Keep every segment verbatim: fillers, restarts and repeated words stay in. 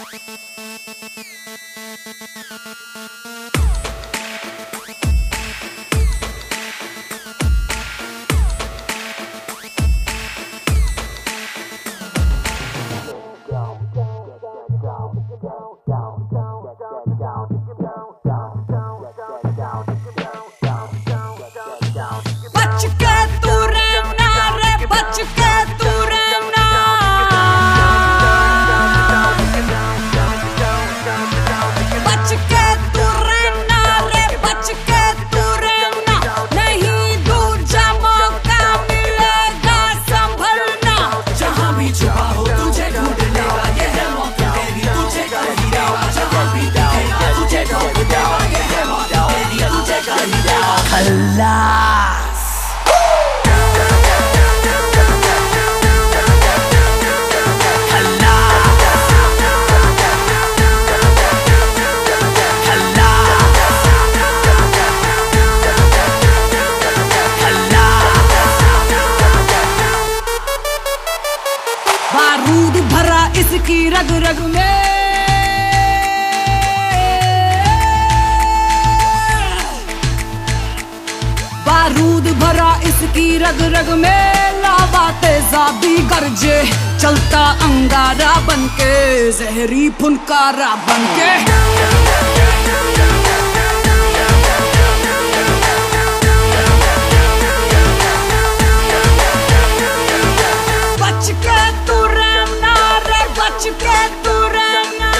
खल्लास बारूद भरा इसकी रग रग में, बारूद भरा इसकी रग रग में, लावा तेजाबी गरजे चलता अंगारा बनके, जहरी फुनकारा बनके। बच के तू रहना रे, बच के तू रहना,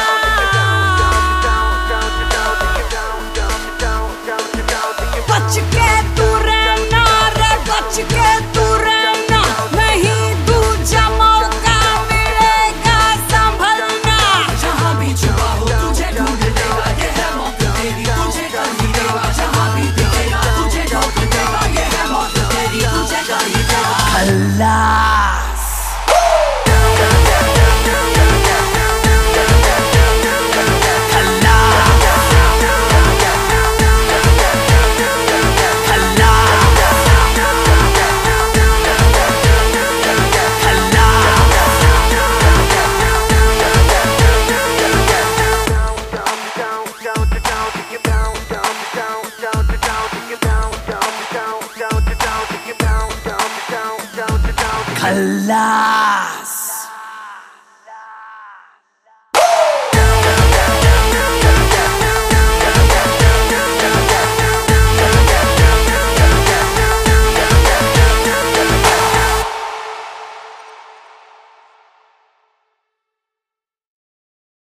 बच के तू रहना रे, बच के तू रहना, नहीं दूजा मौका मिलेगा संभलना। जहाँ भी छुपा हो तुझे ढूंढ लेगा, ये है मौत तेरी तुझे कर ही देगा। जहाँ भी दिखेगा तुझे ढूंढ लेगा, ये है मौत तेरी तुझे कर ही देगा। अल्लाह